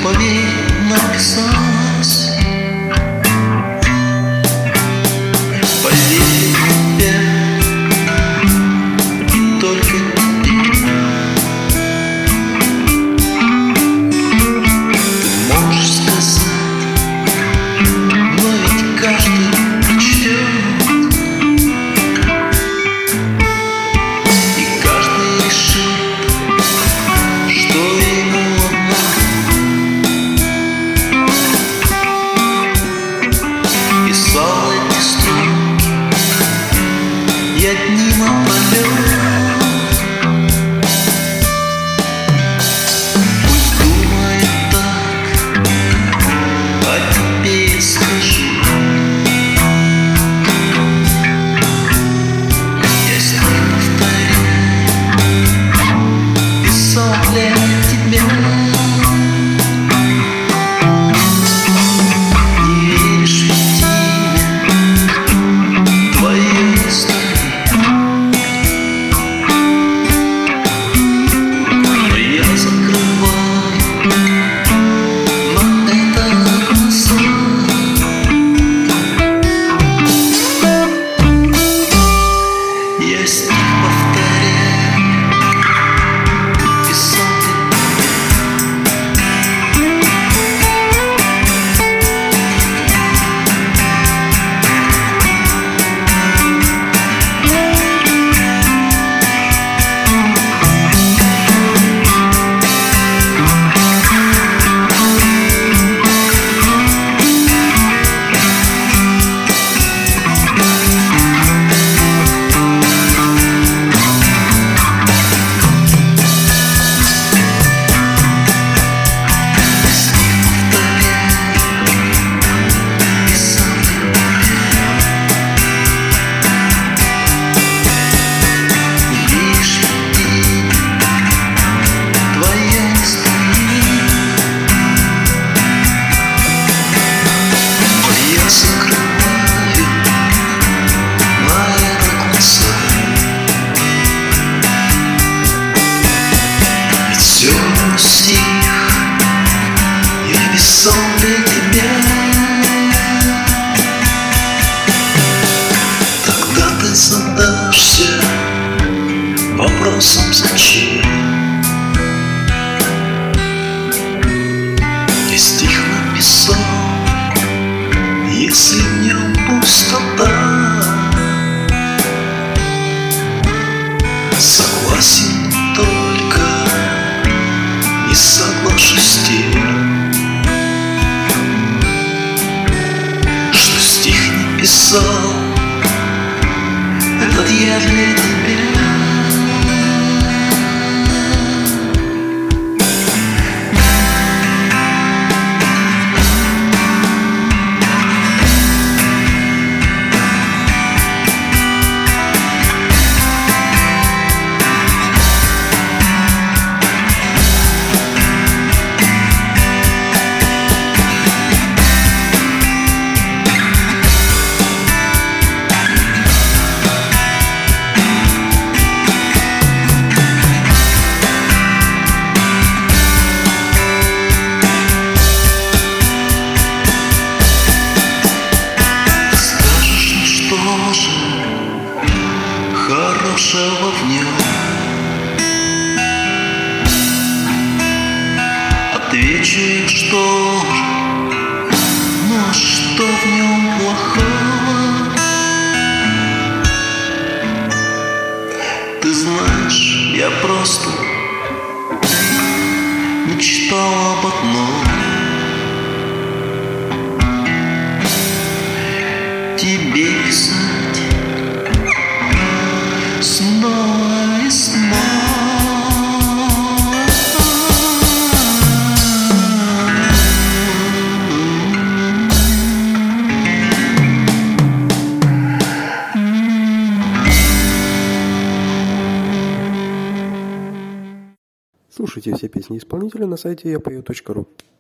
Поверь, написалось. Поверь в тебя и только тебе. Ты можешь сказать, но ведь каждый учтет, и каждый решит, что ему писал эти строки я дни напролет. Пусть думает так, а тебе я скажу. Я стих повторяю, писал для тебя. Я стих повторяю, писал стих я писал для тебя. Тогда ты задашься вопросом зачем. Я стих написал, если в нем пустота. Согласен только не соглашусь с тем, что стих не писал этот я для тебя. Хорошего в нем отвечу я, что же, но что в нем плохого? Ты знаешь, я просто мечтал об одном — тебе писать снова и снова. Слушайте все песни исполнителя на сайте yapою.ru.